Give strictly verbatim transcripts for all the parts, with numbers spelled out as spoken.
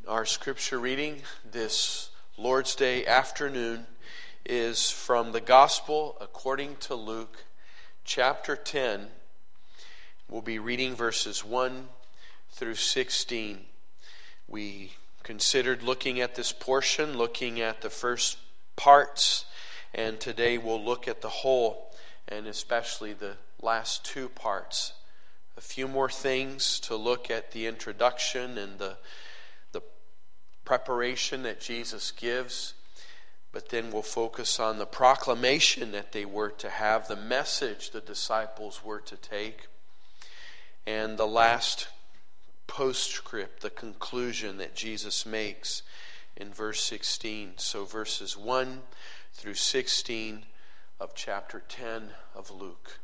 Our scripture reading this Lord's Day afternoon is from the Gospel according to Luke, chapter ten. We'll be reading verses one through sixteen. We considered looking at this portion, looking at the first parts, and today we'll look at the whole, and especially the last two parts. A few more things to look at the introduction and the the preparation that Jesus gives, but then we'll focus on the proclamation that they were to have, the message the disciples were to take, and the last postscript, the conclusion that Jesus makes in verse sixteen. So verses one through sixteen of chapter ten of Luke.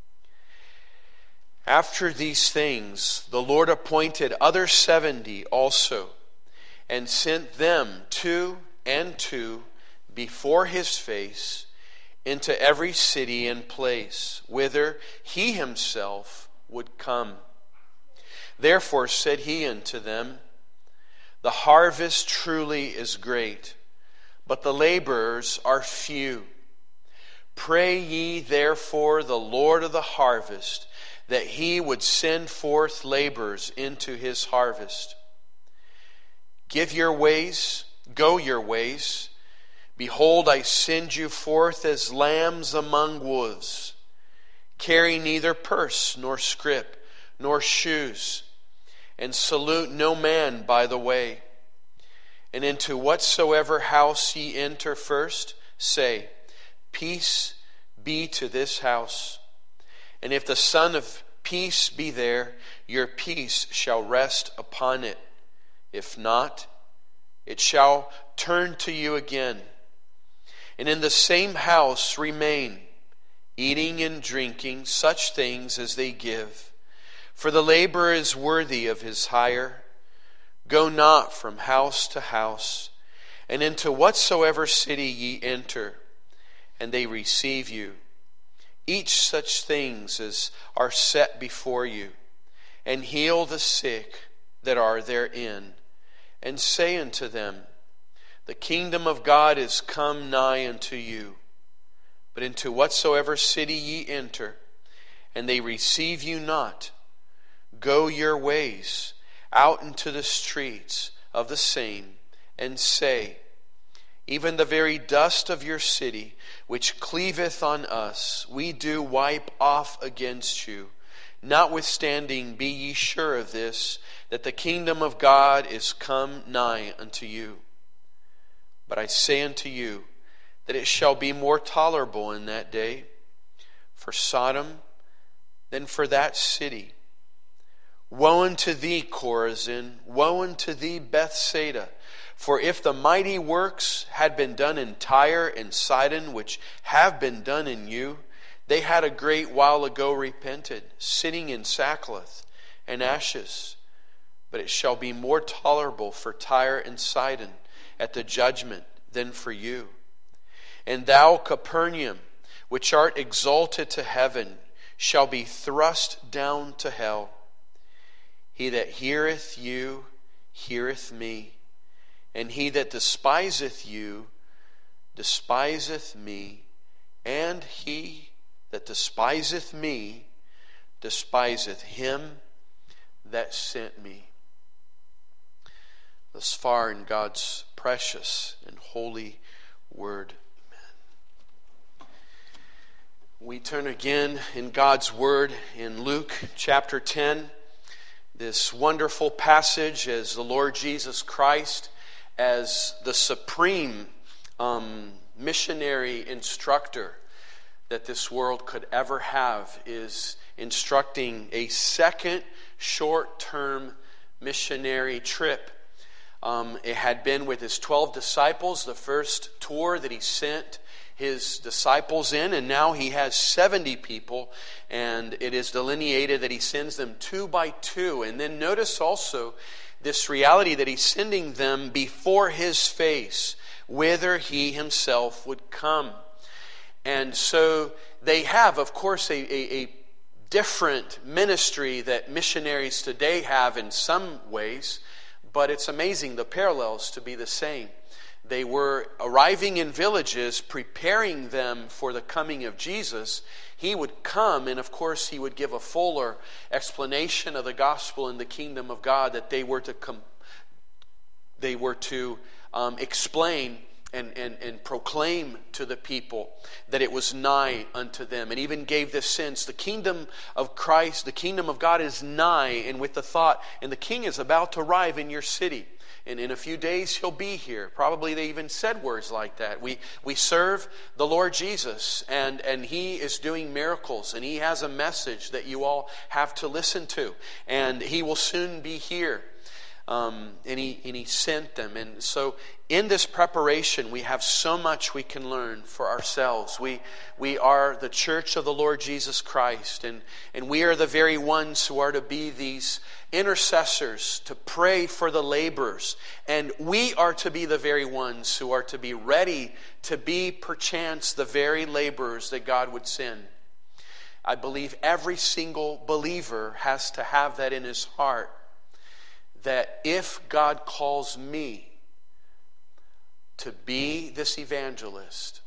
After these things, the Lord appointed other seventy also, and sent them two and two before his face into every city and place, whither he himself would come. Therefore said he unto them, The harvest truly is great, but the laborers are few. Pray ye therefore the Lord of the harvest, that he would send forth laborers into his harvest. Give your ways, go your ways. Behold, I send you forth as lambs among wolves. Carry neither purse, nor scrip, nor shoes, and salute no man by the way. And into whatsoever house ye enter first, say, Peace be to this house. And if the Son of Peace be there, your peace shall rest upon it. If not, it shall turn to you again. And in the same house remain, eating and drinking such things as they give. For the laborer is worthy of his hire. Go not from house to house, and into whatsoever city ye enter, and they receive you. Eat such things as are set before you, and heal the sick that are therein, and say unto them, The kingdom of God is come nigh unto you. But into whatsoever city ye enter, and they receive you not, go your ways out into the streets of the same, and say, Even the very dust of your city, which cleaveth on us, we do wipe off against you. Notwithstanding, be ye sure of this, that the kingdom of God is come nigh unto you. But I say unto you, that it shall be more tolerable in that day for Sodom than for that city. Woe unto thee, Chorazin! Woe unto thee, Bethsaida! For if the mighty works had been done in Tyre and Sidon, which have been done in you, they had a great while ago repented, sitting in sackcloth and ashes. But it shall be more tolerable for Tyre and Sidon at the judgment than for you. And thou, Capernaum, which art exalted to heaven, shall be thrust down to hell. He that heareth you heareth me. And he that despiseth you, despiseth me. And he that despiseth me, despiseth him that sent me. Thus far in God's precious and holy word. Amen. We turn again in God's word in Luke chapter ten. This wonderful passage as the Lord Jesus Christ, as the supreme um, missionary instructor that this world could ever have, is instructing a second short-term missionary trip. Um, it had been with his twelve disciples, the first tour that he sent his disciples in, and now he has seventy people, and it is delineated that he sends them two by two. And then notice also this reality that he's sending them before his face, whither he himself would come. And so they have, of course, a, a, a different ministry that missionaries today have in some ways, but it's amazing the parallels to be the same. They were arriving in villages, preparing them for the coming of Jesus. He would come, and of course he would give a fuller explanation of the gospel and the kingdom of God that they were to come, they were to um, explain and, and, and proclaim to the people that it was nigh unto them, and even gave this sense: the kingdom of Christ, the kingdom of God is nigh, and with the thought, and the king is about to arrive in your city. And in a few days he'll be here. Probably they even said words like that. We we serve the Lord Jesus, and, and he is doing miracles, and he has a message that you all have to listen to. And he will soon be here. Um, and he and he sent them. And so in this preparation, we have so much we can learn for ourselves. We we are the church of the Lord Jesus Christ, and, and we are the very ones who are to be these intercessors to pray for the laborers. And we are to be the very ones who are to be ready to be perchance the very laborers that God would send. I believe every single believer has to have that in his heart, that if God calls me to be this evangelist,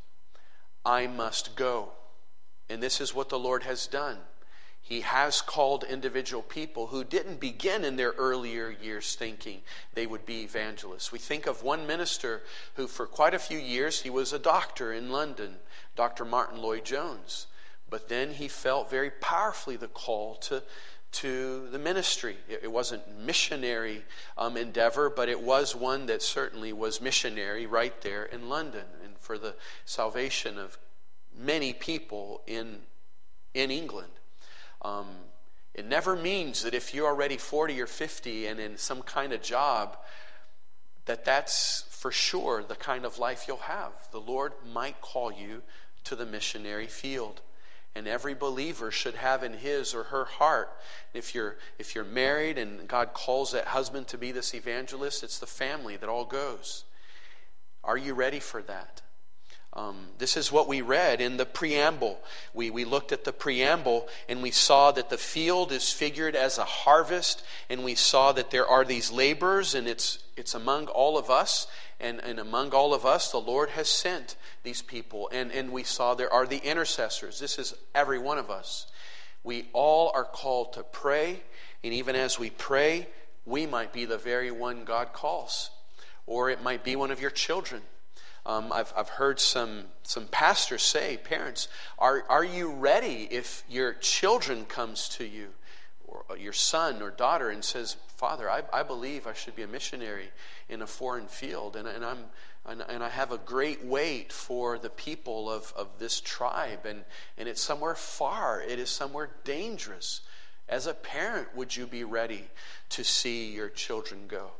I must go. And this is what the Lord has done. He has called individual people who didn't begin in their earlier years thinking they would be evangelists. We think of one minister who for quite a few years, he was a doctor in London, Doctor Martin Lloyd-Jones. But then he felt very powerfully the call to to the ministry. It wasn't missionary um, endeavor, but it was one that certainly was missionary right there in London, and for the salvation of many people in in England. Um, it never means that if you're already forty or fifty and in some kind of job, that that's for sure the kind of life you'll have. The Lord might call you to the missionary field. And every believer should have in his or her heart, if you're if you're married and God calls that husband to be this evangelist, it's the family that all goes. Are you ready for that? Um, this is what we read in the preamble. We, we looked at the preamble and we saw that the field is figured as a harvest, and we saw that there are these laborers, and it's it's among all of us. And, and among all of us, the Lord has sent these people. And, and we saw there are the intercessors. This is every one of us. We all are called to pray. And even as we pray, we might be the very one God calls. Or it might be one of your children. Um, I've, I've heard some, some pastors say, parents, are, are you ready if your children comes to you, or your son or daughter, and says, Father, I, I believe I should be a missionary in a foreign field, and, and I'm and, and I have a great weight for the people of, of this tribe, and, and it's somewhere far, it is somewhere dangerous. As a parent, would you be ready to see your children go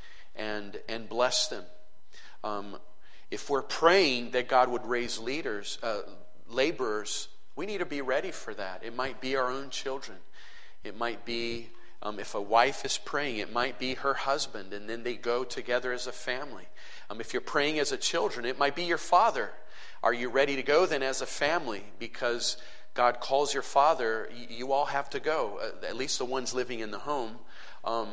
and and bless them? Um, if we're praying that God would raise leaders, uh, laborers, we need to be ready for that. It might be our own children. It might be, um, if a wife is praying, it might be her husband, and then they go together as a family. Um, if you're praying as a children, it might be your father. Are you ready to go then as a family? Because God calls your father, you, you all have to go, uh, at least the ones living in the home. Um,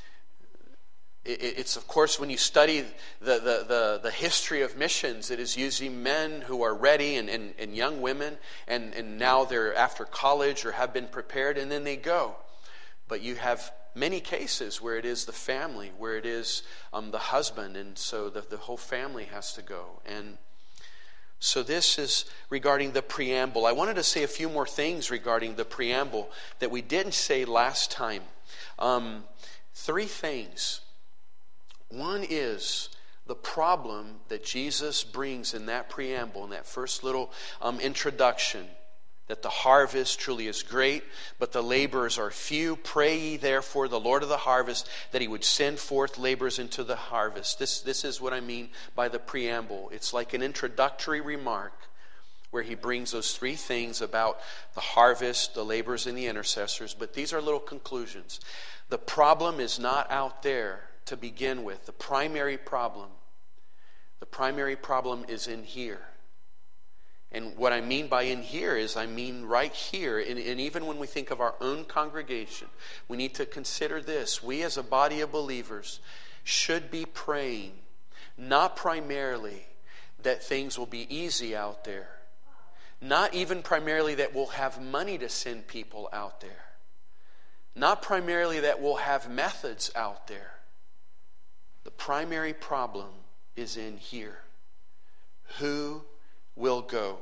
it, it's, of course, when you study the, the, the, the history of missions, it is usually men who are ready, and, and, and young women, and, and now they're after college or have been prepared, and then they go. But you have many cases where it is the family, where it is um, the husband, and so the, the whole family has to go. And so this is regarding the preamble. I wanted to say a few more things regarding the preamble that we didn't say last time. Um, three things. One is the problem that Jesus brings in that preamble, in that first little um, introduction, that the harvest truly is great, but the laborers are few. Pray ye therefore the Lord of the harvest that he would send forth laborers into the harvest. This, this is what I mean by the preamble. It's like an introductory remark where he brings those three things about the harvest, the laborers, and the intercessors. But these are little conclusions. The problem is not out there to begin with. The primary problem, the primary problem is in here. And what I mean by in here is I mean right here. And, and even when we think of our own congregation, we need to consider this. We as a body of believers should be praying, not primarily that things will be easy out there. Not even primarily that we'll have money to send people out there. Not primarily that we'll have methods out there. The primary problem is in here. Who will go?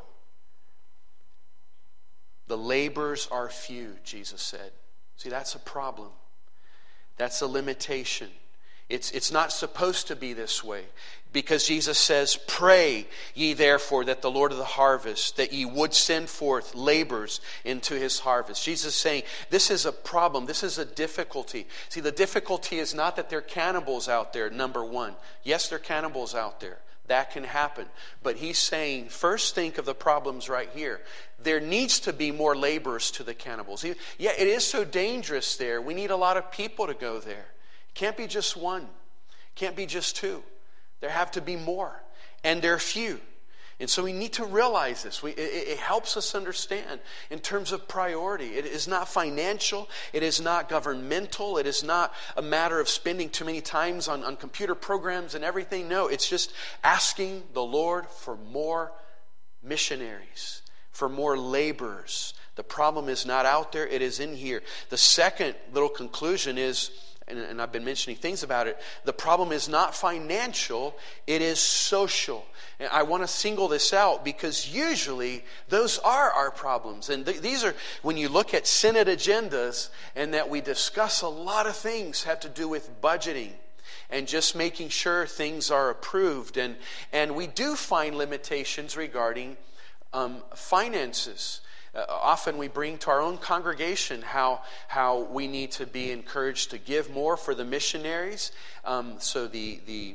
The labors are few, Jesus said. See, that's a problem. That's a limitation. It's, it's not supposed to be this way. Because Jesus says, pray ye therefore that the Lord of the harvest, that ye would send forth laborers into his harvest. Jesus is saying, this is a problem. This is a difficulty. See, the difficulty is not that there are cannibals out there, number one. Yes, there are cannibals out there. That can happen. But he's saying, first think of the problems right here. There needs to be more laborers to the cannibals. Yeah, it is so dangerous there. We need a lot of people to go there. It can't be just one. It can't be just two. There have to be more. And they're few. And so we need to realize this. We, it, it helps us understand in terms of priority. It is not financial. It is not governmental. It is not a matter of spending too many times on, on computer programs and everything. No, it's just asking the Lord for more missionaries, for more laborers. The problem is not out there. It is in here. The second little conclusion is, and I've been mentioning things about it, the problem is not financial, it is social. And I want to single this out because usually those are our problems. And th- these are, when you look at Synod agendas and that we discuss a lot of things have to do with budgeting and just making sure things are approved. And, and we do find limitations regarding um, finances. Uh, often we bring to our own congregation how how we need to be encouraged to give more for the missionaries. Um, so the the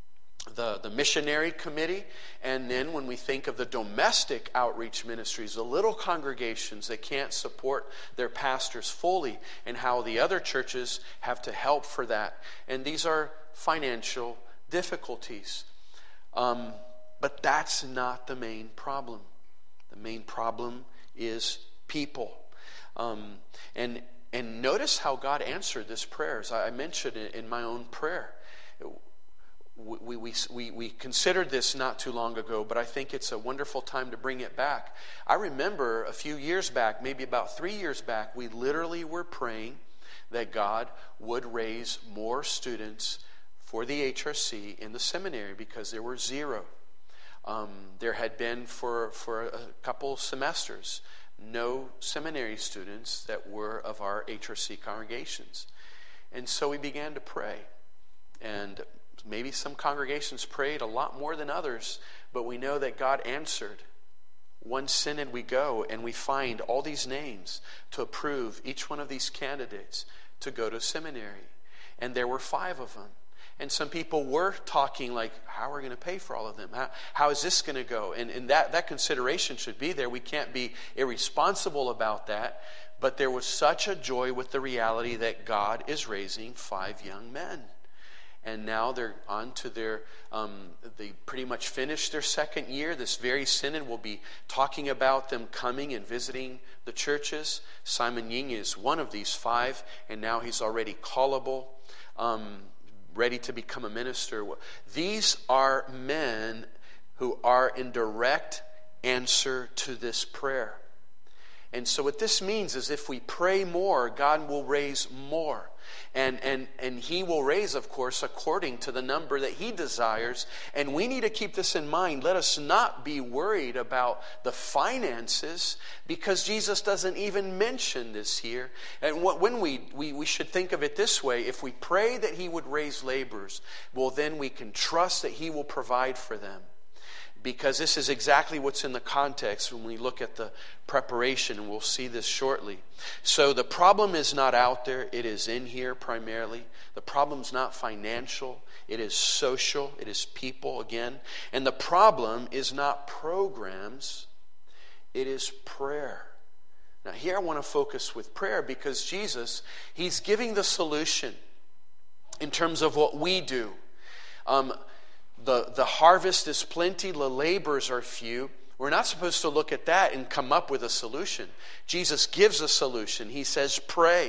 the the missionary committee, and then when we think of the domestic outreach ministries, the little congregations that can't support their pastors fully, and how the other churches have to help for that. And these are financial difficulties. Um, but that's not the main problem. The main problem is people. Um, and and notice how God answered this prayer. As I mentioned in, in my own prayer. We, we, we, we considered this not too long ago, but I think it's a wonderful time to bring it back. I remember a few years back, maybe about three years back, we literally were praying that God would raise more students for the H R C in the seminary because there were zero. Um, there had been for, for a couple semesters no seminary students that were of our H R C congregations. And so we began to pray. And maybe some congregations prayed a lot more than others, but we know that God answered. One synod we go and we find all these names to approve each one of these candidates to go to seminary. And there were five of them. And some people were talking like, how are we going to pay for all of them? How, how is this going to go? And, and that, that consideration should be there. We can't be irresponsible about that. But there was such a joy with the reality that God is raising five young men. And now they're on to their, um, they pretty much finished their second year. This very synod will be talking about them coming and visiting the churches. Simon Ying is one of these five, and now he's already callable. Um ready to become a minister. These are men who are in direct answer to this prayer. And so what this means is if we pray more, God will raise more. And, and, and He will raise, of course, according to the number that He desires. And we need to keep this in mind. Let us not be worried about the finances because Jesus doesn't even mention this here. And what, when we, we, we should think of it this way. If we pray that He would raise laborers, well, then we can trust that He will provide for them. Because this is exactly what's in the context when we look at the preparation, and we'll see this shortly. So the problem is not out there, it is in here primarily. The problem's not financial, it is social, it is people again. And the problem is not programs, it is prayer. Now here I want to focus with prayer because Jesus, He's giving the solution in terms of what we do. Um, The, the harvest is plenty, the laborers are few. we're not supposed to look at that and come up with a solution. Jesus gives a solution. He says, pray.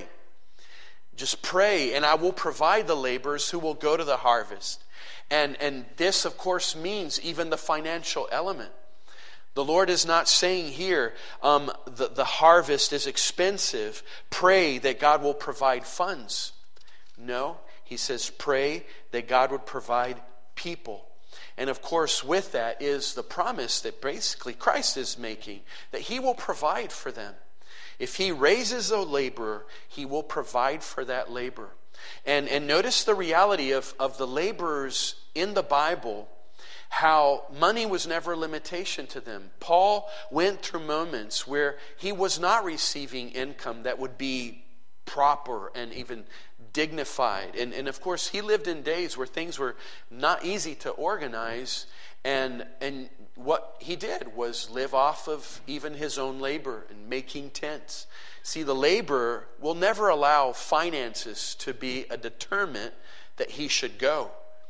Just pray, and I will provide the laborers who will go to the harvest. And, and this, of course, means even the financial element. The Lord is not saying here, um, the, the harvest is expensive. Pray that God will provide funds. No, he says pray that God would provide people. And of course, with that is the promise that basically Christ is making, that he will provide for them. If he raises a laborer, he will provide for that laborer. And, and notice the reality of, of the laborers in the Bible, how money was never a limitation to them. Paul went through moments where he was not receiving income that would be proper and even dignified. And, and of course, he lived in days where things were not easy to organize. And, and what he did was live off of even his own labor and making tents. See, the laborer will never allow finances to be a determinant that he should go.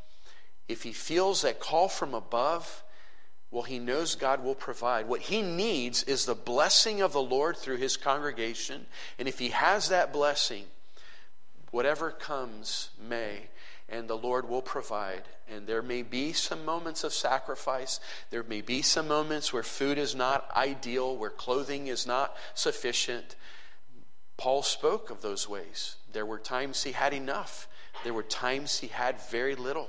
If he feels that call from above, well, he knows God will provide. What he needs is the blessing of the Lord through his congregation. And if he has that blessing, whatever comes may, and the Lord will provide. And there may be some moments of sacrifice. There may be some moments where food is not ideal, where clothing is not sufficient. Paul spoke of those ways. There were times he had enough. There were times he had very little.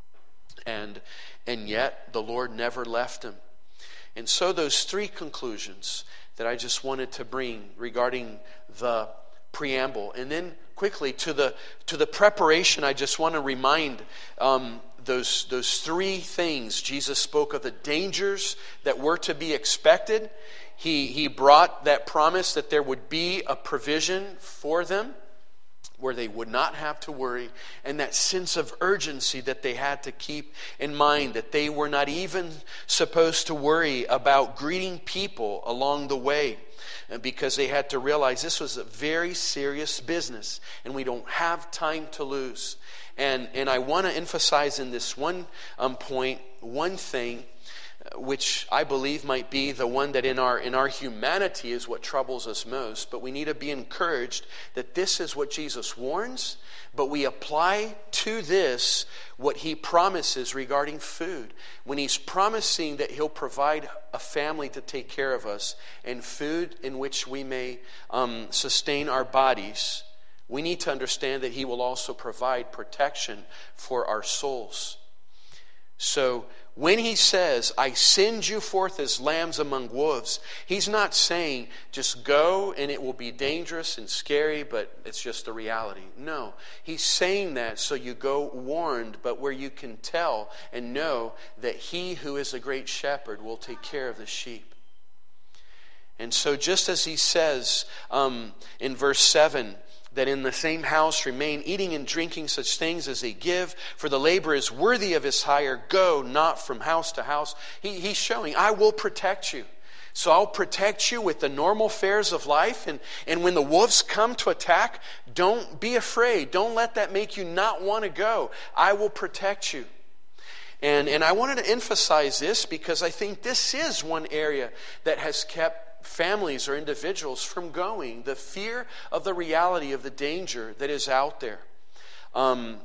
And, and yet the Lord never left him. And so those three conclusions that I just wanted to bring regarding the preamble. And then quickly to the to the preparation, I just want to remind um, those, those three things. Jesus spoke of the dangers that were to be expected. He, he brought that promise that there would be a provision for them, where they would not have to worry, and that sense of urgency that they had to keep in mind, that they were not even supposed to worry about greeting people along the way, because they had to realize this was a very serious business, and we don't have time to lose. And, and I want to emphasize in this one um, point, one thing, which I believe might be the one that in our in our humanity is what troubles us most. But we need to be encouraged that this is what Jesus warns, but we apply to this what he promises regarding food. When he's promising that he'll provide a family to take care of us and food in which we may um, sustain our bodies, we need to understand that he will also provide protection for our souls. So when he says, I send you forth as lambs among wolves, he's not saying just go and it will be dangerous and scary, but it's just a reality. No, he's saying that so you go warned, but where you can tell and know that he who is a great shepherd will take care of the sheep. And so just as he says um, in verse seven, that in the same house remain, eating and drinking such things as they give, for the labor is worthy of his hire. Go not from house to house. He, he's showing, I will protect you. So I'll protect you with the normal fares of life. And, and when the wolves come to attack, don't be afraid. Don't let that make you not want to go. I will protect you. And, and I wanted to emphasize this because I think this is one area that has kept families or individuals from going. The fear of the reality of the danger that is out there. Um,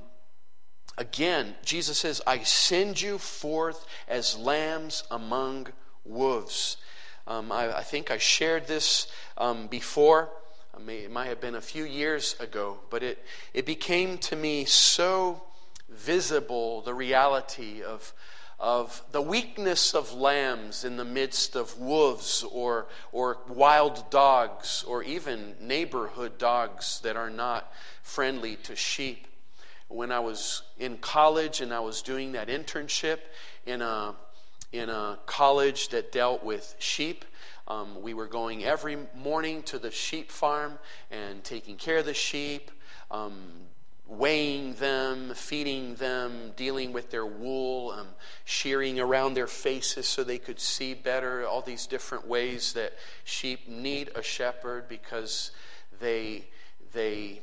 again, Jesus says, I send you forth as lambs among wolves. Um, I, I think I shared this um, before. I may, it might have been a few years ago, but it, it became to me so visible, the reality of of the weakness of lambs in the midst of wolves or or wild dogs or even neighborhood dogs that are not friendly to sheep. When I was in college and I was doing that internship in a in a college that dealt with sheep, um, we were going every morning to the sheep farm and taking care of the sheep, um, weighing them, feeding them, dealing with their wool, um, shearing around their faces so they could see better, all these different ways that sheep need a shepherd because they they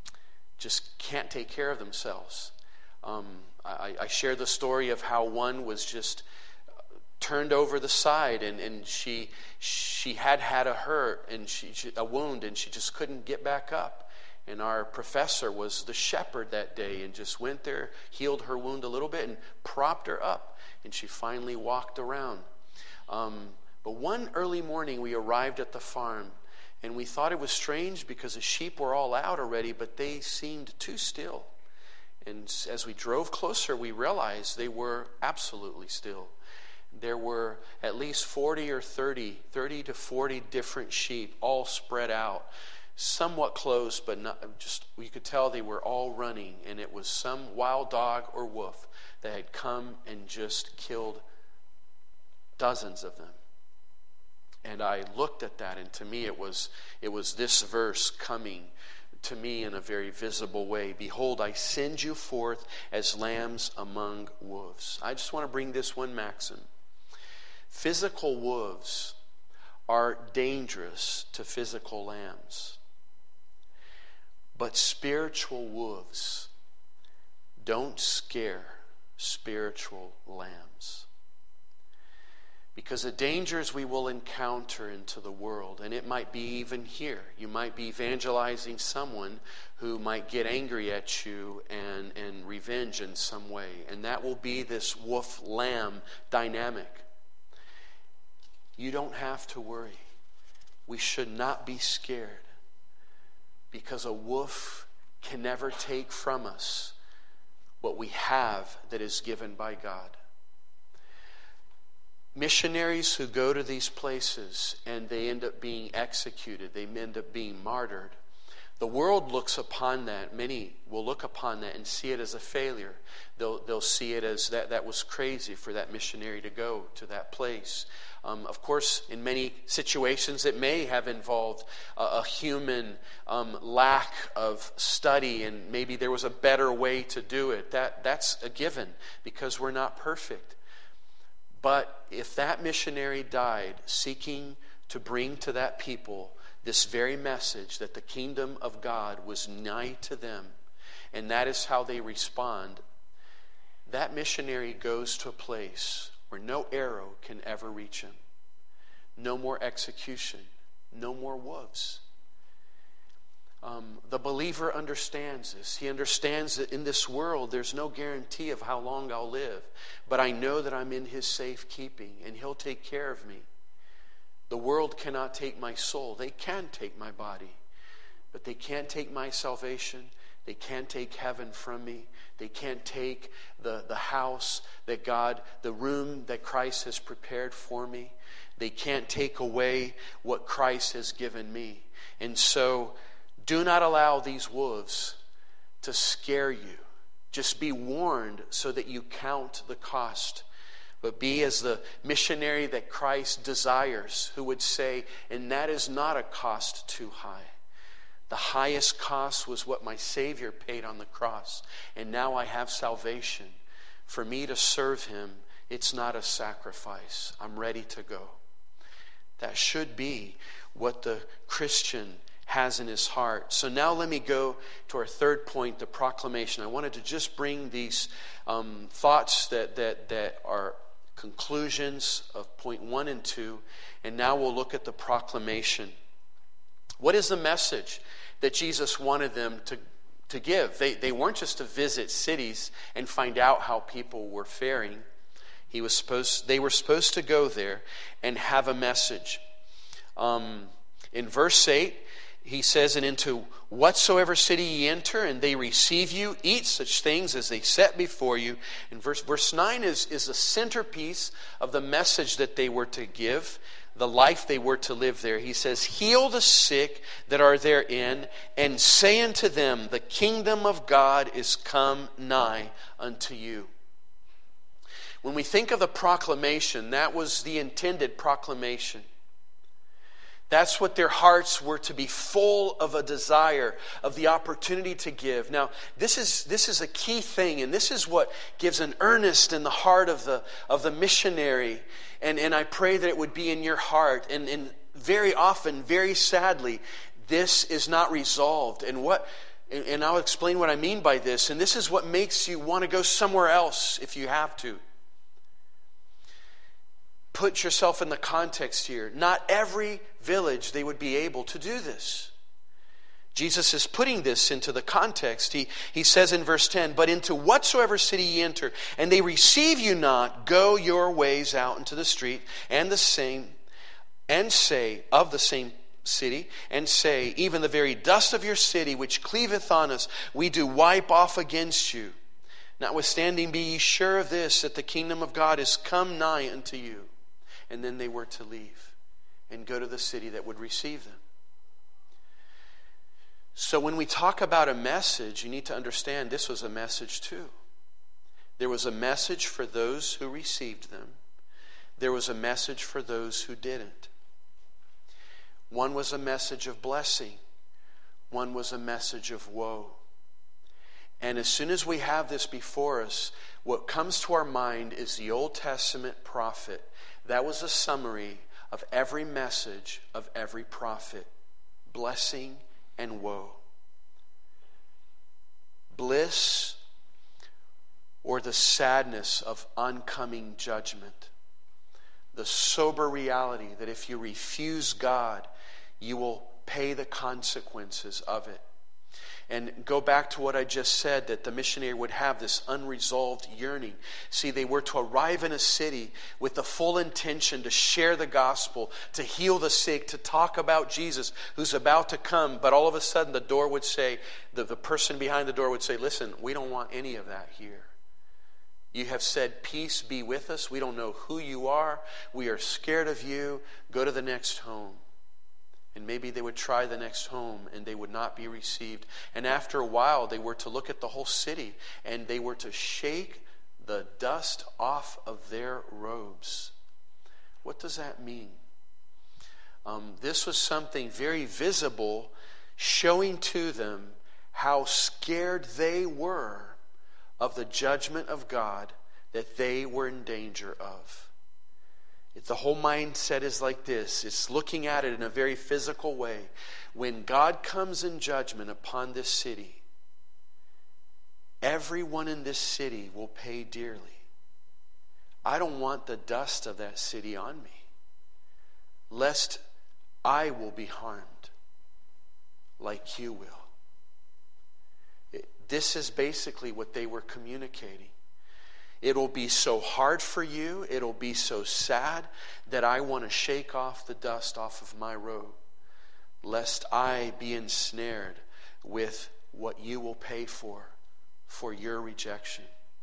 just can't take care of themselves. Um, I, I share the story of how one was just turned over the side, and, and she she had had a hurt and she, she a wound, and she just couldn't get back up. And our professor was the shepherd that day and just went there, healed her wound a little bit, and propped her up, and she finally walked around. Um, but one early morning we arrived at the farm, and we thought it was strange because the sheep were all out already, but they seemed too still. And as we drove closer, we realized they were absolutely still. There were at least forty or thirty, thirty to forty different sheep all spread out, somewhat close, but not just, you could tell they were all running, and it was some wild dog or wolf that had come and just killed dozens of them. And I looked at that, and to me it was it was this verse coming to me in a very visible way. Behold, I send you forth as lambs among wolves. I just want to bring this one maxim. Physical wolves are dangerous to physical lambs. But spiritual wolves don't scare spiritual lambs. Because the dangers we will encounter into the world, and it might be even here, you might be evangelizing someone who might get angry at you and, and revenge in some way. And that will be this wolf-lamb dynamic. You don't have to worry. We should not be scared, because a wolf can never take from us what we have that is given by God. Missionaries who go to these places and they end up being executed, they end up being martyred. The world looks upon that, many will look upon that and see it as a failure. They'll, they'll see it as that, that was crazy for that missionary to go to that place. Um, of course, in many situations it may have involved a, a human um, lack of study, and maybe there was a better way to do it. That, that's a given, because we're not perfect. But if that missionary died seeking to bring to that people this very message that the kingdom of God was nigh to them, and that is how they respond, that missionary goes to a place where no arrow can ever reach him. No more execution. No more wolves. Um, the believer understands this. He understands that in this world there's no guarantee of how long I'll live. But I know that I'm in His safekeeping, and He'll take care of me. The world cannot take my soul. They can take my body, but they can't take my salvation. They can't take heaven from me. They can't take the, the house that God, the room that Christ has prepared for me. They can't take away what Christ has given me. And so, do not allow these wolves to scare you. Just be warned so that you count the cost. But be as the missionary that Christ desires, who would say, and that is not a cost too high. The highest cost was what my Savior paid on the cross. And now I have salvation. For me to serve Him, it's not a sacrifice. I'm ready to go. That should be what the Christian has in his heart. So now let me go to our third point, the proclamation. I wanted to just bring these um, thoughts that, that, that are conclusions of point one and two, and now we'll look at the proclamation. What is the message that Jesus wanted them to, to give? They, they weren't just to visit cities and find out how people were faring. He was supposed, they were supposed to go there and have a message. Um, in verse eight, he says, and into whatsoever city ye enter, and they receive you, eat such things as they set before you. And verse, verse nine is, is the centerpiece of the message that they were to give, the life they were to live there. He says, heal the sick that are therein, and say unto them, the kingdom of God is come nigh unto you. When we think of the proclamation, that was the intended proclamation. That's what their hearts were to be, full of a desire, of the opportunity to give. Now, this is this is a key thing, and this is what gives an earnest in the heart of the of the missionary. And, and I pray that it would be in your heart. And, and very often, very sadly, this is not resolved. And what and I'll explain what I mean by this. And this is what makes you want to go somewhere else if you have to. put yourself in the context here. Not every village they would be able to do this. Jesus is putting this into the context. He, he says in verse ten, but into whatsoever city ye enter, and they receive you not, go your ways out into the street, and the same, and say of the same city, and say, even the very dust of your city, which cleaveth on us, we do wipe off against you. Notwithstanding, be ye sure of this, that the kingdom of God is come nigh unto you. And then they were to leave and go to the city that would receive them. So when we talk about a message, you need to understand this was a message too. There was a message for those who received them. There was a message for those who didn't. One was a message of blessing. One was a message of woe. And as soon as we have this before us, what comes to our mind is the Old Testament prophet. That was a summary of every message of every prophet. Blessing and woe. Bliss or the sadness of oncoming judgment. The sober reality that if you refuse God, you will pay the consequences of it. And go back to what I just said, that the missionary would have this unresolved yearning. See, they were to arrive in a city with the full intention to share the gospel, to heal the sick, to talk about Jesus who's about to come. But all of a sudden the door would say, the, the person behind the door would say, listen, we don't want any of that here. You have said, peace be with us. We don't know who you are. We are scared of you. Go to the next home. And maybe they would try the next home and they would not be received. And after a while, they were to look at the whole city and they were to shake the dust off of their robes. What does that mean? Um, this was something very visible, showing to them how scared they were of the judgment of God that they were in danger of. The whole mindset is like this. It's looking at it in a very physical way. When God comes in judgment upon this city, everyone in this city will pay dearly. I don't want the dust of that city on me, lest I will be harmed like you will. It, this is basically what they were communicating. It'll be so hard for you, it'll be so sad that I want to shake off the dust off of my robe, lest I be ensnared with what you will pay for, for your rejection.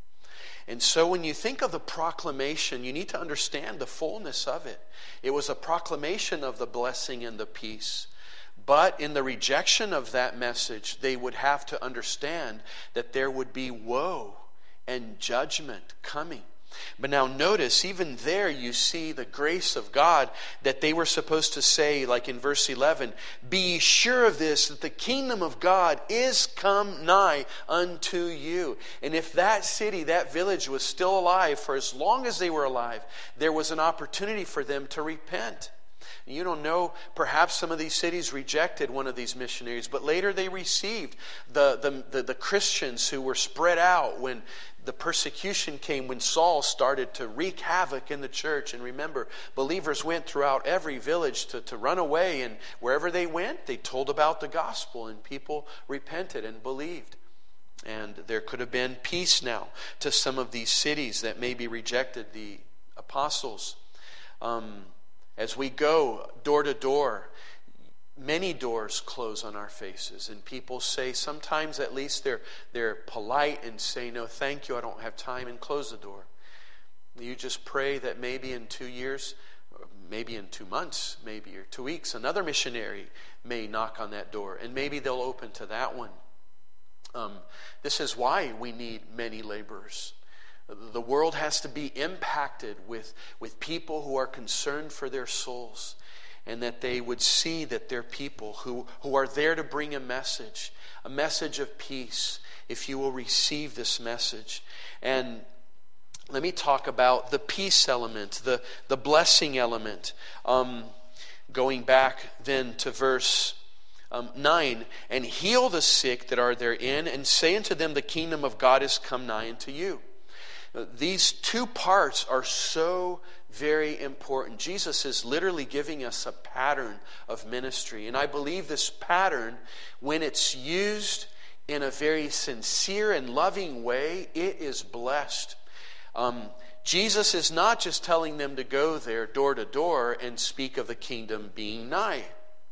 And so when you think of the proclamation, you need to understand the fullness of it. It was a proclamation of the blessing and the peace. But in the rejection of that message, they would have to understand that there would be woe and judgment coming. But now notice, even there you see the grace of God, that they were supposed to say, like in verse eleven, be sure of this, that the kingdom of God is come nigh unto you. And if that city, that village was still alive, for as long as they were alive, there was an opportunity for them to repent. You don't know, perhaps some of these cities rejected one of these missionaries, but later they received the, the, the, the Christians who were spread out when the persecution came, when Saul started to wreak havoc in the church. And remember, believers went throughout every village to, to run away, and wherever they went, they told about the gospel, and people repented and believed. And there could have been peace now to some of these cities that maybe rejected the apostles. Um, as we go door to door, many doors close on our faces, and people say, sometimes at least they're they're polite and say, no, thank you, I don't have time, and close the door. You just pray that maybe in two years, or maybe in two months, maybe or two weeks, another missionary may knock on that door, and maybe they'll open to that one. Um, this is why we need many laborers. The world has to be impacted with, with people who are concerned for their souls, and that they would see that they're people who, who are there to bring a message, a message of peace, if you will receive this message. And let me talk about the peace element, the, the blessing element. Um, going back then to verse um, nine, and heal the sick that are therein, and say unto them, the kingdom of God is come nigh unto you. These two parts are so very important. Jesus is literally giving us a pattern of ministry. And I believe this pattern, when it's used in a very sincere and loving way, it is blessed. Um, Jesus is not just telling them to go there door to door and speak of the kingdom being nigh,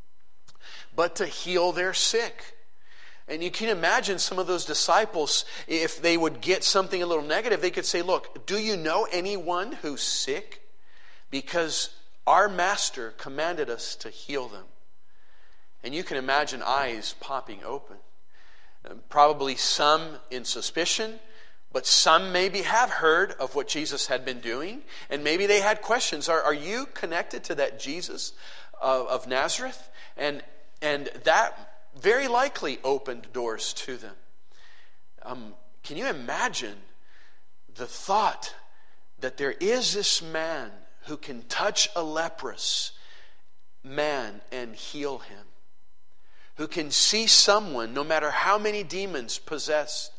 but to heal their sick. And you can imagine some of those disciples, if they would get something a little negative, they could say, look, do you know anyone who's sick? Because our master commanded us to heal them. And you can imagine eyes popping open. Probably some in suspicion, but some maybe have heard of what Jesus had been doing. And maybe they had questions. Are, are you connected to that Jesus of, of Nazareth? And, and that very likely opened doors to them. Um, can you imagine the thought that there is this man who can touch a leprous man and heal him? Who can see someone, no matter how many demons possess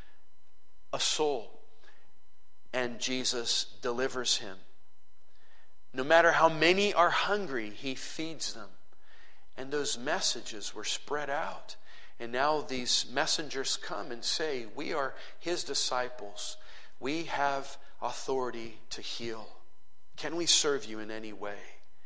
a soul, and Jesus delivers him. No matter how many are hungry, he feeds them. And those messages were spread out. And now these messengers come and say, we are his disciples. We have authority to heal. Can we serve you in any way?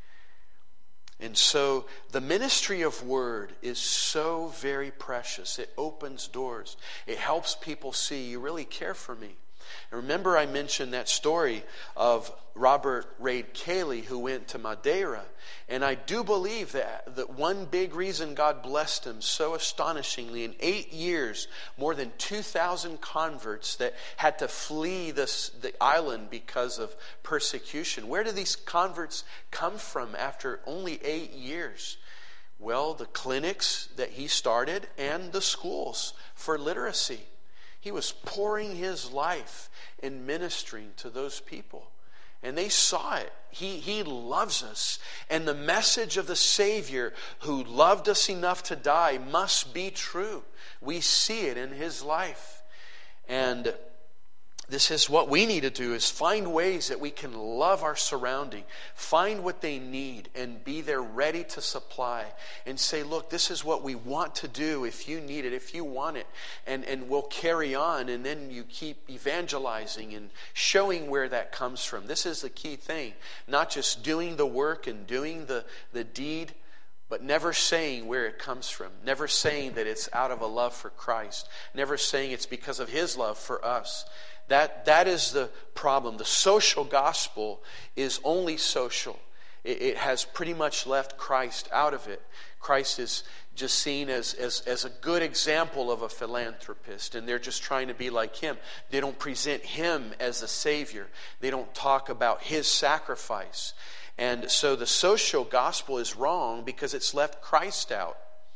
And so the ministry of word is so very precious. It opens doors. It helps people see you really care for me. And remember, I mentioned that story of Robert Reid Cayley who went to Madeira. And I do believe that, that one big reason God blessed him so astonishingly, in eight years, more than two thousand converts that had to flee this, the island because of persecution. Where do these converts come from after only eight years? Well, the clinics that he started and the schools for literacy. He was pouring his life in ministering to those people. And they saw it. He, he loves us. And the message of the Savior who loved us enough to die must be true. We see it in his life. And this is what we need to do, is find ways that we can love our surrounding, find what they need, and be there ready to supply. And say, look, this is what we want to do if you need it, if you want it. And, and we'll carry on, and then you keep evangelizing and showing where that comes from. This is the key thing. Not just doing the work and doing the, the deed, but never saying where it comes from. Never saying that it's out of a love for Christ. Never saying it's because of his love for us. That, that is the problem. The social gospel is only social. It, it has pretty much left Christ out of it. Christ is just seen as, as, as a good example of a philanthropist, and they're just trying to be like him. They don't present him as the Savior. They don't talk about his sacrifice. And so the social gospel is wrong because it's left Christ out.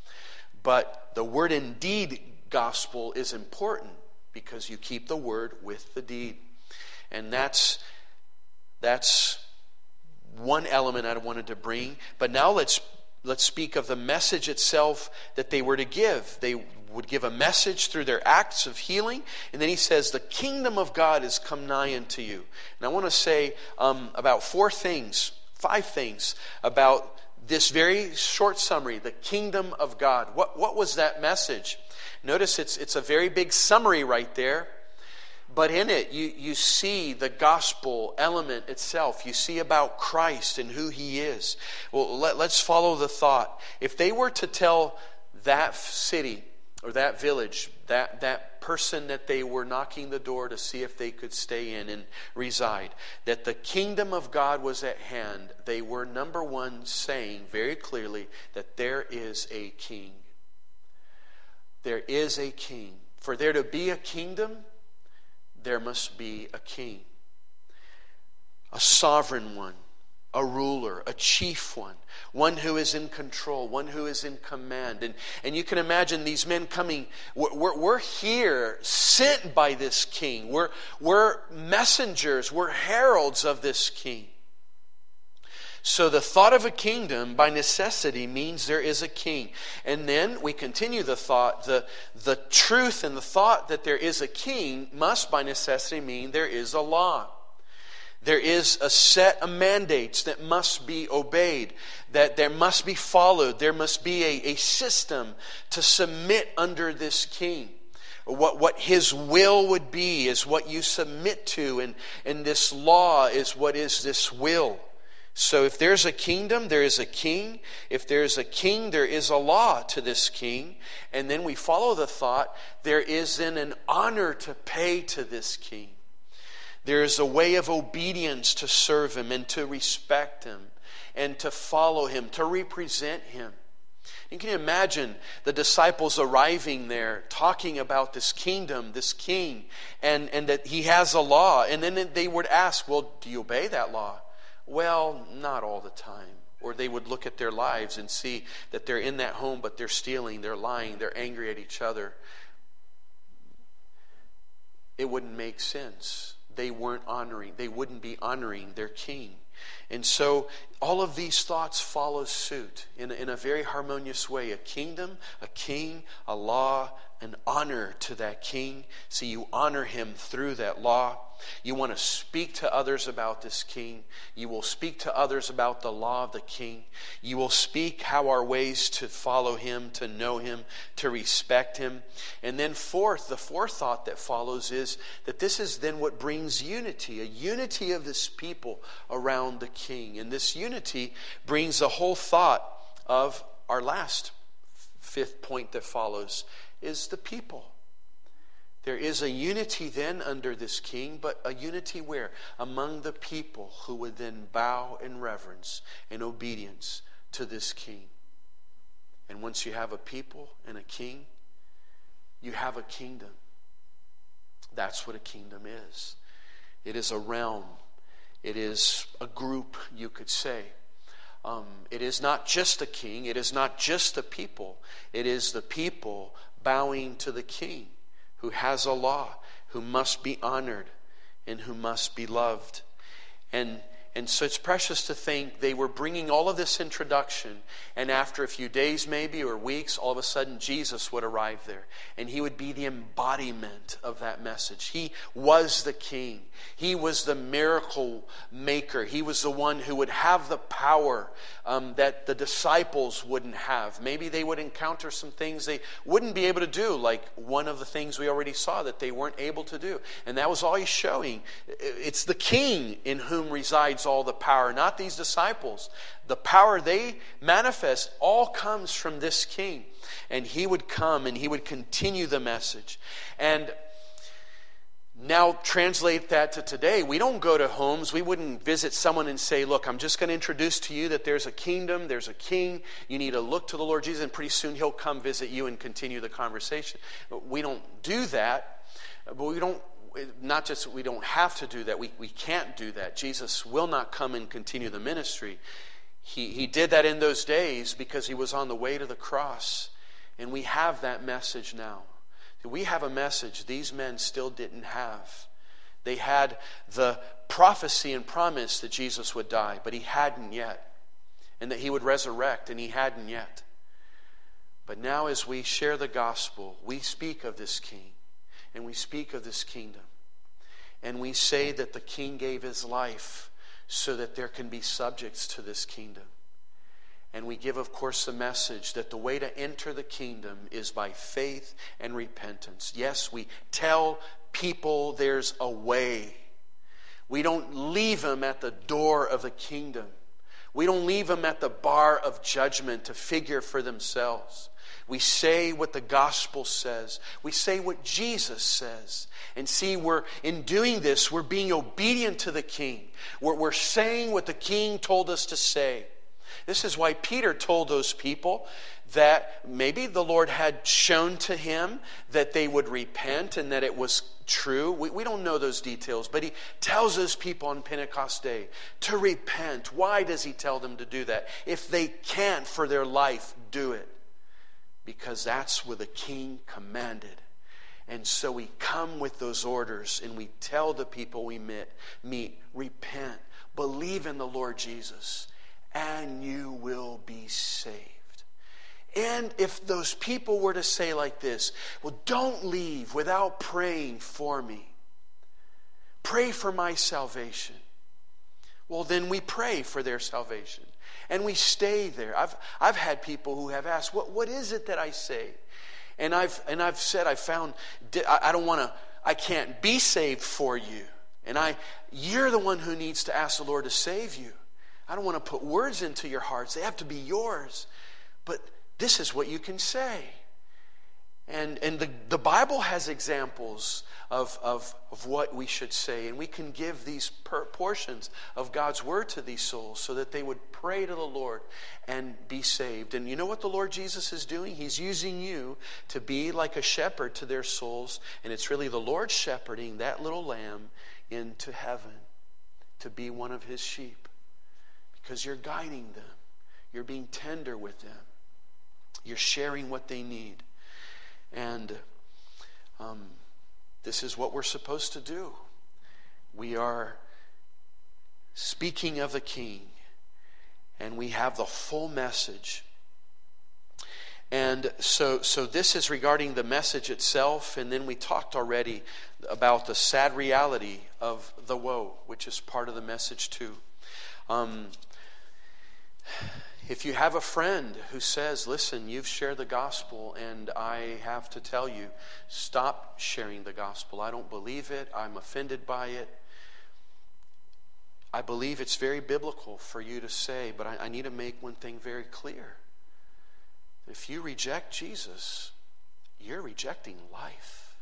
But the word and deed gospel is important, because you keep the word with the deed. And that's that's one element I wanted to bring. But now let's let's speak of the message itself that they were to give. They would give a message through their acts of healing. And then he says, the kingdom of God has come nigh unto you. And I want to say um, about four things, five things about this very short summary, the kingdom of God. What, what was that message? Notice it's it's a very big summary right there. But in it, you, you see the gospel element itself. You see about Christ and who he is. Well, let, let's follow the thought. If they were to tell that city or that village, that, that person that they were knocking the door to see if they could stay in and reside, that the kingdom of God was at hand, they were, number one, saying very clearly that there is a king. There is a king. For there to be a kingdom, there must be a king. A sovereign one, a ruler, a chief one, one who is in control, one who is in command. And, and you can imagine these men coming, we're, we're, we're here sent by this king. We're, we're messengers, we're heralds of this king. So the thought of a kingdom by necessity means there is a king. And then we continue the thought, the, the truth and the thought that there is a king must by necessity mean there is a law. There is a set of mandates that must be obeyed, that there must be followed. There must be a, a system to submit under this king. What, what his will would be is what you submit to, and, and this law is what is this will. So if there's a kingdom, there is a king. If there's a king, there is a law to this king. And then we follow the thought, there is then an honor to pay to this king. There is a way of obedience to serve him and to respect him and to follow him, to represent him. You can imagine the disciples arriving there, talking about this kingdom, this king, and, and that he has a law. And then they would ask, well, do you obey that law? Well, not all the time. Or they would look at their lives and see that they're in that home, but they're stealing, they're lying, they're angry at each other. It wouldn't make sense. They weren't honoring, they wouldn't be honoring their king. And so all of these thoughts follow suit in a, in a very harmonious way. A kingdom, a king, a law, an honor to that king. So you honor him through that law. You want to speak to others about this king. You will speak to others about the law of the king. You will speak how our ways to follow him, to know him, to respect him. And then fourth, the fourth thought that follows is that this is then what brings unity, a unity of this people around the king. And this unity brings the whole thought of our last fifth point that follows is the people. There is a unity then under this king, but a unity where? Among the people who would then bow in reverence and obedience to this king. And once you have a people and a king, you have a kingdom. That's what a kingdom is. It is a realm. It is a group, you could say. Um, it is not just a king. It is not just the people. It is the people bowing to the king, who has a law, who must be honored, and who must be loved. And, and so it's precious to think they were bringing all of this introduction, and after a few days maybe, or weeks, all of a sudden Jesus would arrive there. And he would be the embodiment of that message. He was the king. He was the miracle maker. He was the one who would have the power um, that the disciples wouldn't have. Maybe they would encounter some things they wouldn't be able to do, like one of the things we already saw that they weren't able to do. And that was all he's showing. It's the king in whom resides all the power, not these disciples. The power they manifest all comes from this king. And he would come and he would continue the message. And now translate that to today. We don't go to homes. We wouldn't visit someone and say, look, I'm just going to introduce to you that there's a kingdom, there's a king. You need to look to the Lord Jesus, and pretty soon he'll come visit you and continue the conversation. We don't do that, but we don't, not just we don't have to do that, we, we can't do that. Jesus will not come and continue the ministry. He, he did that in those days because he was on the way to the cross. And we have that message now. We have a message these men still didn't have. They had the prophecy and promise that Jesus would die, but he hadn't yet. And that he would resurrect, and he hadn't yet. But now as we share the gospel, we speak of this king, and we speak of this kingdom. And we say that the king gave his life so that there can be subjects to this kingdom. And we give, of course, the message that the way to enter the kingdom is by faith and repentance. Yes, we tell people there's a way. We don't leave them at the door of the kingdom. We don't leave them at the bar of judgment to figure for themselves. We say what the gospel says. We say what Jesus says. And see, we're in doing this, we're being obedient to the king. We're, we're saying what the king told us to say. This is why Peter told those people that maybe the Lord had shown to him that they would repent and that it was true. We, we don't know those details, but he tells those people on Pentecost Day to repent. Why does he tell them to do that? If they can't for their life, do it. Because that's what the king commanded. And so we come with those orders and we tell the people we meet, meet repent, believe in the Lord Jesus, and you will be saved. And if those people were to say like this, well, don't leave without praying for me. Pray for my salvation. Well, then we pray for their salvation. And we stay there. I've I've had people who have asked, what, what is it that I say? And I've and I've said, I found, I don't want to, I can't be saved for you. And I, you're the one who needs to ask the Lord to save you. I don't want to put words into your hearts. They have to be yours. But this is what you can say. And and the, the Bible has examples of, of, of what we should say. And we can give these per portions of God's word to these souls so that they would pray to the Lord and be saved. And you know what the Lord Jesus is doing? He's using you to be like a shepherd to their souls. And it's really the Lord shepherding that little lamb into heaven to be one of his sheep. Because you're guiding them. You're being tender with them. You're sharing what they need. And um, this is what we're supposed to do. We are speaking of the King, and we have the full message. And so, so this is regarding the message itself, and then we talked already about the sad reality of the woe, which is part of the message too. Um, If you have a friend who says, listen, you've shared the gospel and I have to tell you, stop sharing the gospel. I don't believe it. I'm offended by it. I believe it's very biblical for you to say, but I, I need to make one thing very clear. If you reject Jesus, you're rejecting life.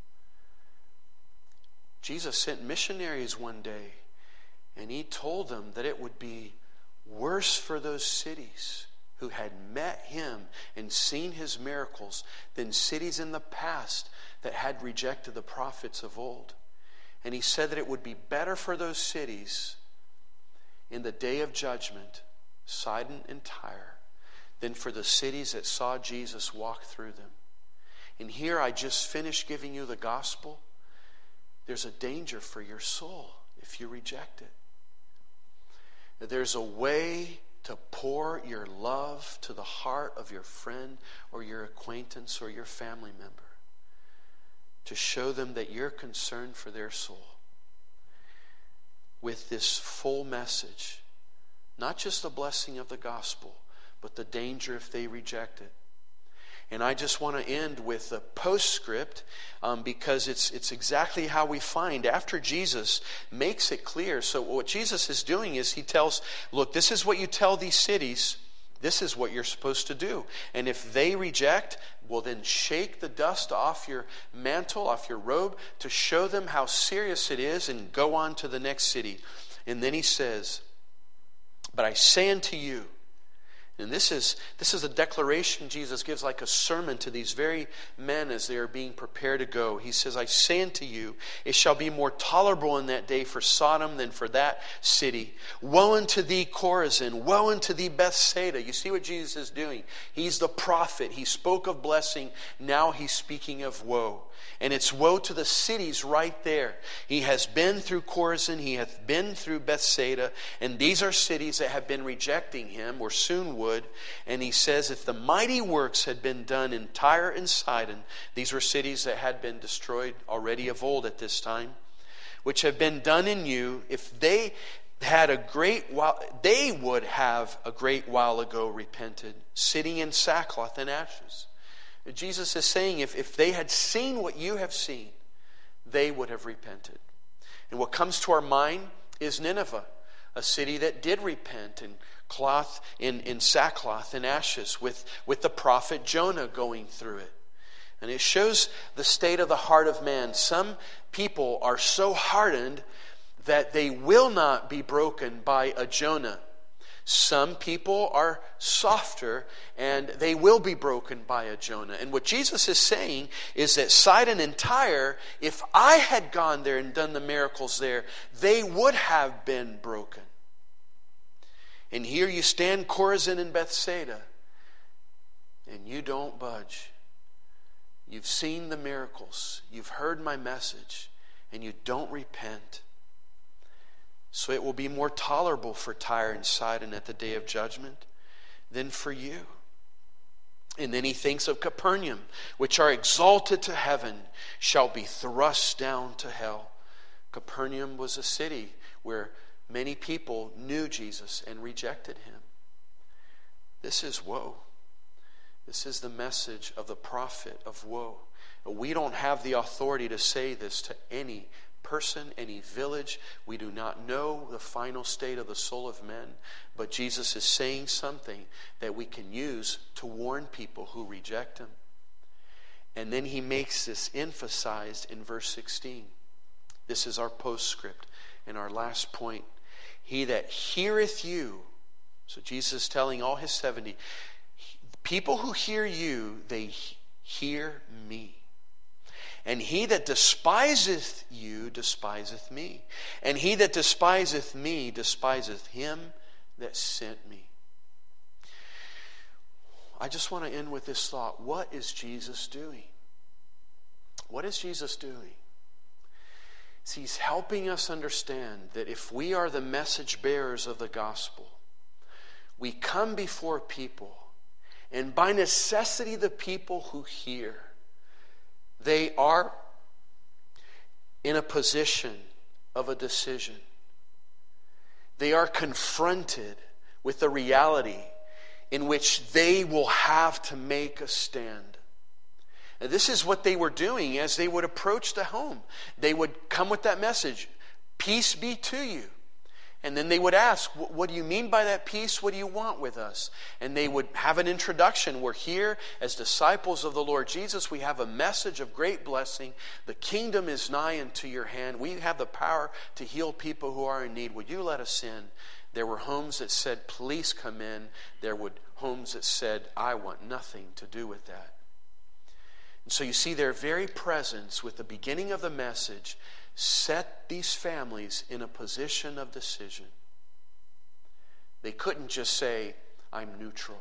Jesus sent missionaries one day and he told them that it would be worse for those cities who had met him and seen his miracles than cities in the past that had rejected the prophets of old. And he said that it would be better for those cities in the day of judgment, Sidon and Tyre, than for the cities that saw Jesus walk through them. And here I just finished giving you the gospel. There's a danger for your soul if you reject it. There's a way to pour your love to the heart of your friend or your acquaintance or your family member, to show them that you're concerned for their soul with this full message, not just the blessing of the gospel, but the danger if they reject it. And I just want to end with a postscript um, because it's it's exactly how we find after Jesus makes it clear. So what Jesus is doing is he tells, look, this is what you tell these cities. This is what you're supposed to do. And if they reject, well then shake the dust off your mantle, off your robe, to show them how serious it is and go on to the next city. And then he says, but I say unto you, and this is this is a declaration Jesus gives like a sermon to these very men as they are being prepared to go. He says, I say unto you, it shall be more tolerable in that day for Sodom than for that city. Woe unto thee, Chorazin! Woe unto thee, Bethsaida! You see what Jesus is doing? He's the prophet. He spoke of blessing. Now he's speaking of woe. And it's woe to the cities right there. He has been through Chorazin. He hath been through Bethsaida. And these are cities that have been rejecting him, or soon would. And he says, if the mighty works had been done in Tyre and Sidon, these were cities that had been destroyed already of old at this time, which have been done in you, if they had a great while, they would have a great while ago repented, sitting in sackcloth and ashes. Jesus is saying if, if they had seen what you have seen, they would have repented. And what comes to our mind is Nineveh, a city that did repent and cloth in, in sackcloth and ashes with, with the prophet Jonah going through it. And it shows the state of the heart of man. Some people are so hardened that they will not be broken by a Jonah. Some people are softer and they will be broken by a Jonah. And what Jesus is saying is that Sidon and Tyre, if I had gone there and done the miracles there, they would have been broken. And here you stand, Chorazin and Bethsaida, and you don't budge. You've seen the miracles. You've heard my message, and you don't repent. so it will be more tolerable for Tyre and Sidon at the day of judgment than for you. And then he thinks of Capernaum, which are exalted to heaven, shall be thrust down to hell. Capernaum was a city where many people knew Jesus and rejected him. This is woe. This is the message of the prophet of woe. We don't have the authority to say this to any person, any village. We do not know the final state of the soul of men, but Jesus is saying something that we can use to warn people who reject him. And then he makes this emphasized in verse sixteen. This is our postscript and our last point. He that heareth you, so Jesus is telling all his seventy, people who hear you, they hear me. And he that despiseth you despiseth me. And he that despiseth me despiseth him that sent me. I just want to end with this thought. What is Jesus doing? What is Jesus doing? See, he's helping us understand that if we are the message bearers of the gospel, we come before people, and by necessity the people who hear, they are in a position of a decision. They are confronted with the reality in which they will have to make a stand. And this is what they were doing as they would approach the home. They would come with that message, peace be to you. And then they would ask, what do you mean by that peace? What do you want with us? And they would have an introduction. We're here as disciples of the Lord Jesus. We have a message of great blessing. The kingdom is nigh unto your hand. We have the power to heal people who are in need. Would you let us in? There were homes that said, please come in. There were homes that said, I want nothing to do with that. And so you see their very presence with the beginning of the message set these families in a position of decision. They couldn't just say, I'm neutral.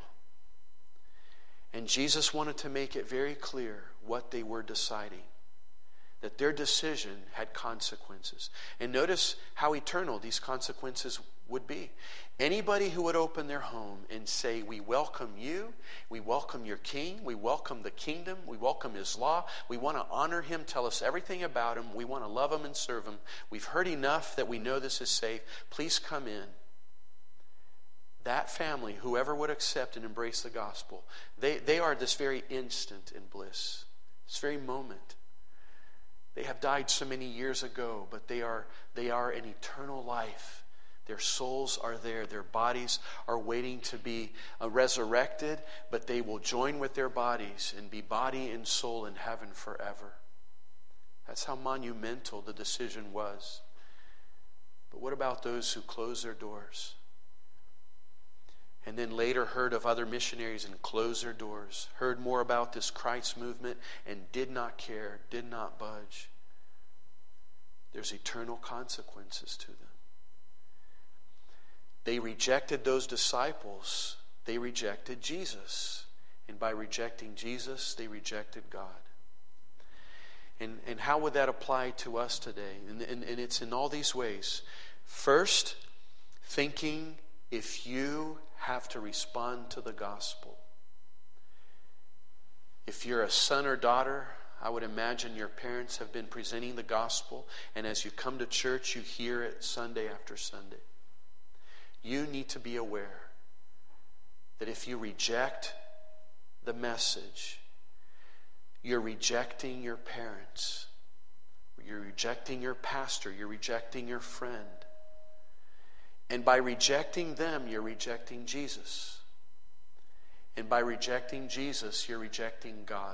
And Jesus wanted to make it very clear what they were deciding, that their decision had consequences. And notice how eternal these consequences would be. Anybody who would open their home and say, we welcome you, we welcome your king, we welcome the kingdom, we welcome his law, we want to honor him, tell us everything about him, we want to love him and serve him, we've heard enough that we know this is safe, please come in. That family, whoever would accept and embrace the gospel, they, they are this very instant in bliss, this very moment. They have died so many years ago, but they are, they are in eternal life. Their souls are there. Their bodies are waiting to be uh, resurrected, but they will join with their bodies and be body and soul in heaven forever. That's how monumental the decision was. But what about those who close their doors? And then later heard of other missionaries and closed their doors, heard more about this Christ movement and did not care, did not budge. There's eternal consequences to them. They rejected those disciples. They rejected Jesus. And by rejecting Jesus, they rejected God. And, and how would that apply to us today? And, and, and it's in all these ways. First, thinking if you have to respond to the gospel. If you're a son or daughter, I would imagine your parents have been presenting the gospel, and as you come to church, you hear it Sunday after Sunday. You need to be aware that if you reject the message, you're rejecting your parents, you're rejecting your pastor, you're rejecting your friend. And by rejecting them, you're rejecting Jesus. And by rejecting Jesus, you're rejecting God.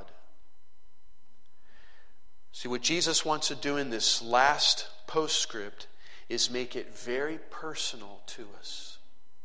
See, what Jesus wants to do in this last postscript is make it very personal to us.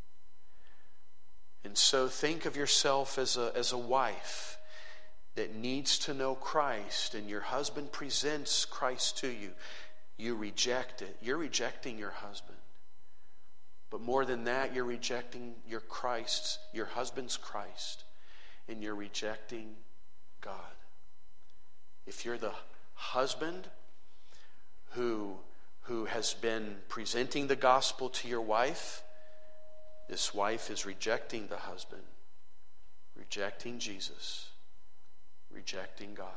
And so think of yourself as a, as a wife that needs to know Christ, and your husband presents Christ to you. You reject it. You're rejecting your husband. But more than that, you're rejecting your Christ's, your husband's Christ, and you're rejecting God. If you're the husband who, who has has been presenting the gospel to your wife, this wife is rejecting the husband, rejecting Jesus, rejecting God.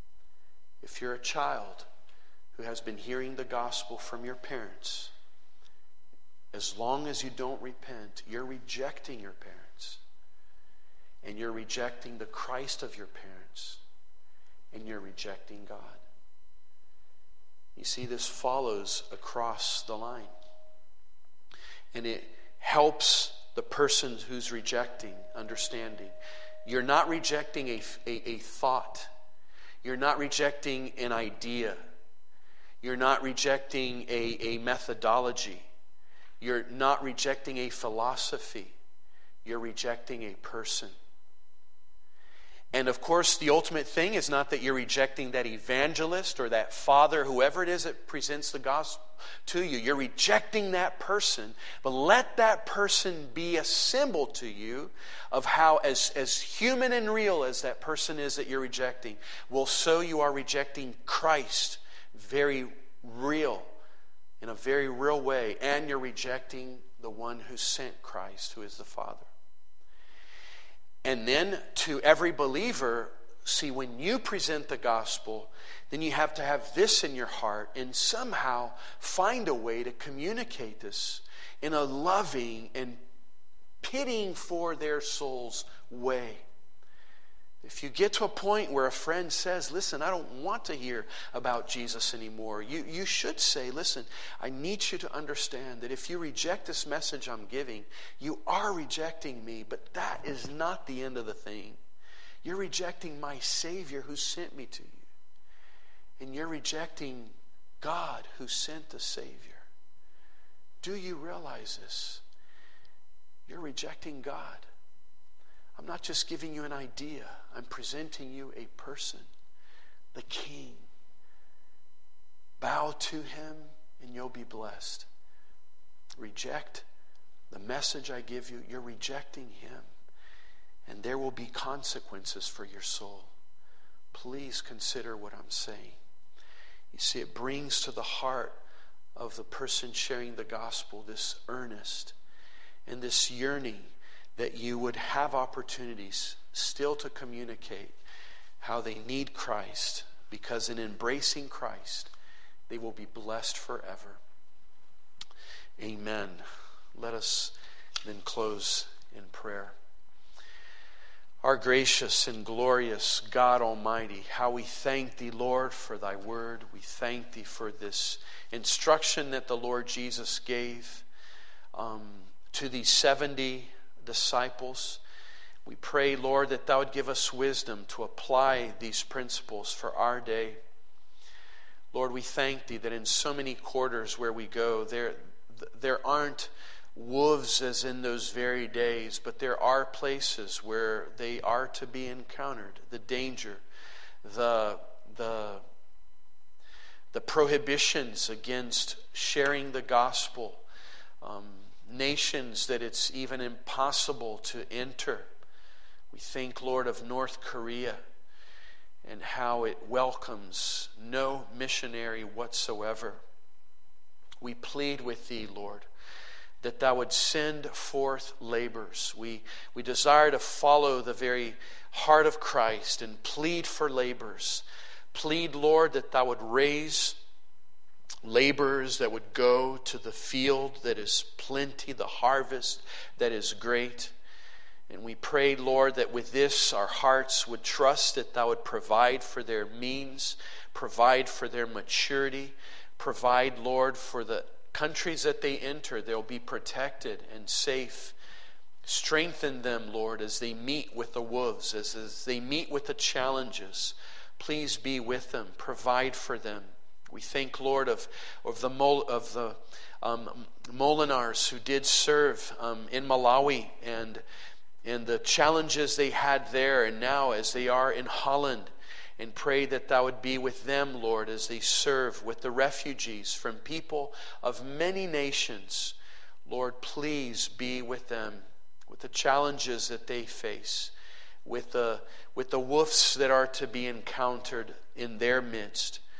If you're a child who has been hearing the gospel from your parents, as long as you don't repent, you're rejecting your parents. And you're rejecting the Christ of your parents. And you're rejecting God. You see, this follows across the line. And it helps the person who's rejecting understanding. You're not rejecting a, a, a thought. You're not rejecting an idea. You're not rejecting a, a methodology. You're not rejecting a philosophy. You're rejecting a person. And of course, the ultimate thing is not that you're rejecting that evangelist or that father, whoever it is that presents the gospel to you. You're rejecting that person, but let that person be a symbol to you of how, as, as human and real as that person is that you're rejecting, well, so you are rejecting Christ, very real, in a very real way, and you're rejecting the one who sent Christ, who is the Father. And then to every believer, see, when you present the gospel, then you have to have this in your heart and somehow find a way to communicate this in a loving and pitying for their souls way. If you get to a point where a friend says, listen, I don't want to hear about Jesus anymore, you, you should say, listen, I need you to understand that if you reject this message I'm giving, you are rejecting me, but that is not the end of the thing. You're rejecting my Savior who sent me to you. And you're rejecting God who sent the Savior. Do you realize this? You're rejecting God. I'm not just giving you an idea. I'm presenting you a person, the King. Bow to him and you'll be blessed. Reject the message I give you. You're rejecting him. And there will be consequences for your soul. Please consider what I'm saying. You see, it brings to the heart of the person sharing the gospel this earnest and this yearning that you would have opportunities still to communicate how they need Christ, because in embracing Christ, they will be blessed forever. Amen. Let us then close in prayer. Our gracious and glorious God Almighty, how we thank Thee, Lord, for Thy word. We thank Thee for this instruction that the Lord Jesus gave um, to these seventy disciples. We pray, Lord, that Thou would give us wisdom to apply these principles for our day. Lord, we thank Thee that in so many quarters where we go, there, there aren't wolves as in those very days, but there are places where they are to be encountered. The danger, the, the, the prohibitions against sharing the gospel, um, nations that it's even impossible to enter. We think, Lord, of North Korea and how it welcomes no missionary whatsoever. We plead with Thee, Lord, that Thou would send forth laborers. We, we desire to follow the very heart of Christ and plead for laborers. Plead, Lord, that Thou would raise laborers that would go to the field that is plenty, the harvest that is great. And we pray, Lord, that with this our hearts would trust that Thou would provide for their means, provide for their maturity, provide, Lord, for the countries that they enter, they'll be protected and safe. Strengthen them, Lord, as they meet with the wolves, as, as they meet with the challenges. Please be with them, provide for them. We think, Lord, of, of the, of the um, Molinars who did serve um, in Malawi and, and the challenges they had there, and now as they are in Holland. And pray that Thou would be with them, Lord, as they serve with the refugees from people of many nations. Lord, please be with them, with the challenges that they face, with the, with the wolves that are to be encountered in their midst.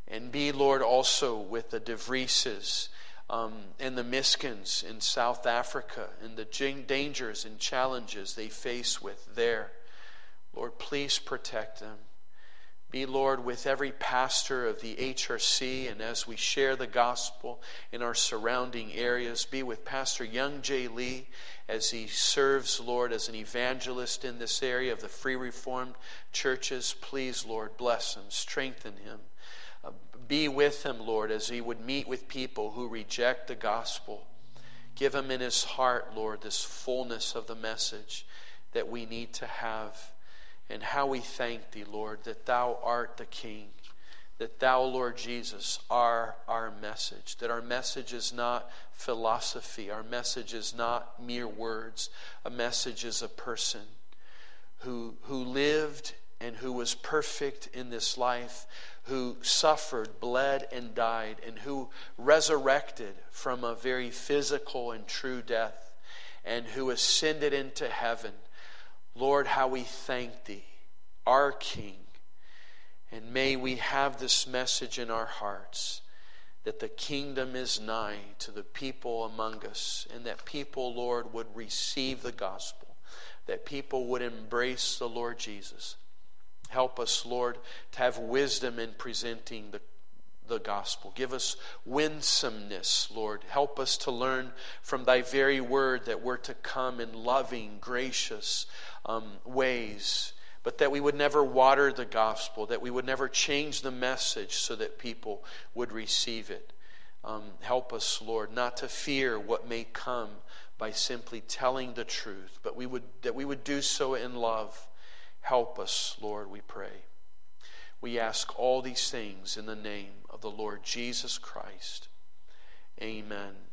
And be, Lord, also with the De Vrieses um, and the Miskins in South Africa and the dangers and challenges they face with there. Lord, please protect them. Be, Lord, with every pastor of the H R C, and as we share the gospel in our surrounding areas, be with Pastor Young J. Lee as he serves, Lord, as an evangelist in this area of the Free Reformed churches. Please, Lord, bless him, strengthen him. Uh, be with him, Lord, as he would meet with people who reject the gospel. Give him in his heart, Lord, this fullness of the message that we need to have. And how we thank thee, Lord, that thou art the King, that thou, Lord Jesus, are our message, that our message is not philosophy, our message is not mere words, a message is a person who, who lived and who was perfect in this life, who suffered, bled, and died, and who resurrected from a very physical and true death, and who ascended into heaven. Lord, how we thank thee, our King. And may we have this message in our hearts, that the kingdom is nigh to the people among us, and that people, Lord, would receive the gospel, that people would embrace the Lord Jesus. Help us, Lord, to have wisdom in presenting the the gospel. Give us winsomeness, Lord. Help us to learn from thy very word that we're to come in loving, gracious um, ways, but that we would never water the gospel, that we would never change the message so that people would receive it. Um, help us, Lord, not to fear what may come by simply telling the truth, but we would that we would do so in love. Help us, Lord, we pray. We ask all these things in the name of the Lord Jesus Christ. Amen.